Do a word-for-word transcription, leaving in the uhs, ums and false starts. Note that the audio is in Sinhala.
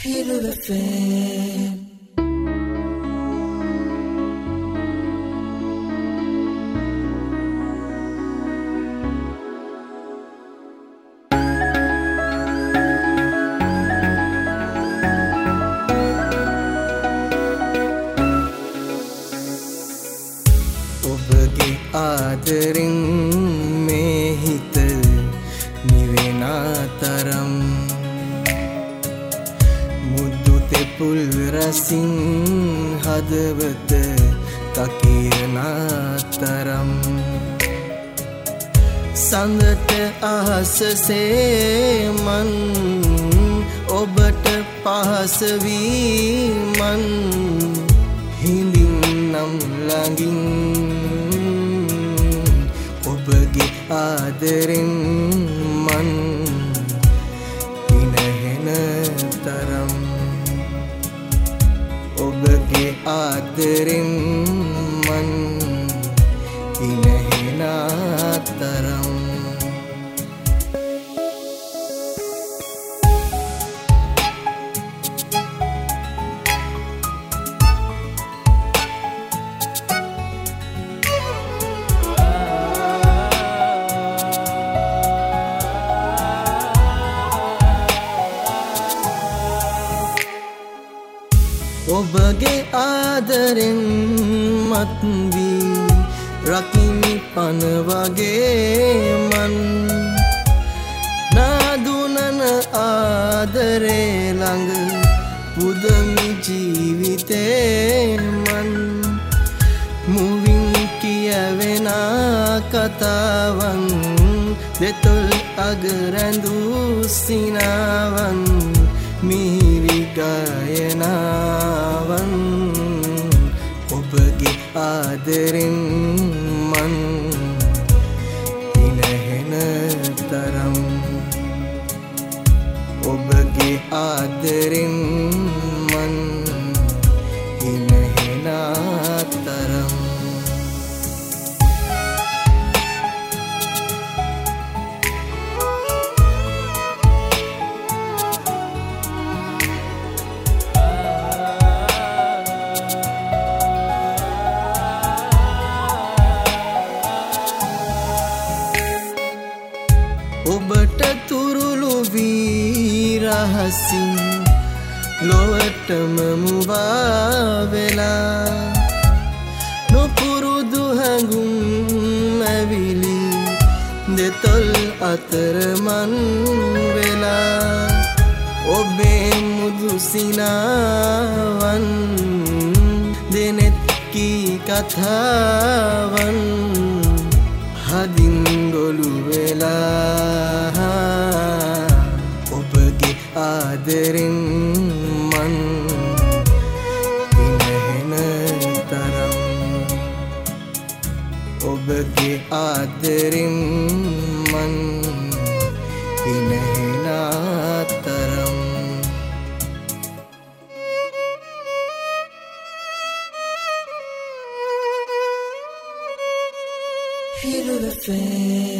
Hero F M. ඔබගේ ආදරෙන් මේ හිත නිවෙනා තරම් මුදු තෙපුල් රසින් හදවත තකිරනා තරම් සඳට අහසසේ මන් ඔබට පහස වී මන් හිඳින් නම් ළඟින් ඔබගේ ආදරෙන් මන් ඉනහෙන තරම් ඔබගේ ආදරෙන් මන් ඉනහෙන තරම් ඔබගේ ආදරෙන් මත් වී රකිමි පන වගේ මන් නාදුනන ආදරේ ළඟ පුදමි ජීවිතේ මන් මුවින් කියවෙන කතාවන් දෙතොල් අග රැඳූ සිනාවන් මිහිරි ගායනාවන් ඔබගේ ආදරෙන් මන් ඉනහෙන තරම් ඔබගේ ආදරෙන් මන් ඉනහෙන තරම් ඔබට තුරුළු වී රහසින් ලොවටම මුවා වෙලා නොපුරුදු හැඟුම් ඇවිලි දෙතොල් අතර මන් වෙලා ඔබේ මුදු සිනාවන් දෙනෙත් කී කතාවන් හදින් ගොළු වෙලා ඔබගේ ආදරෙන් මන් ඉනහෙන තරම් ඔබගේ ආදරෙන් මන් ඉනහෙන තරම් Hero F M.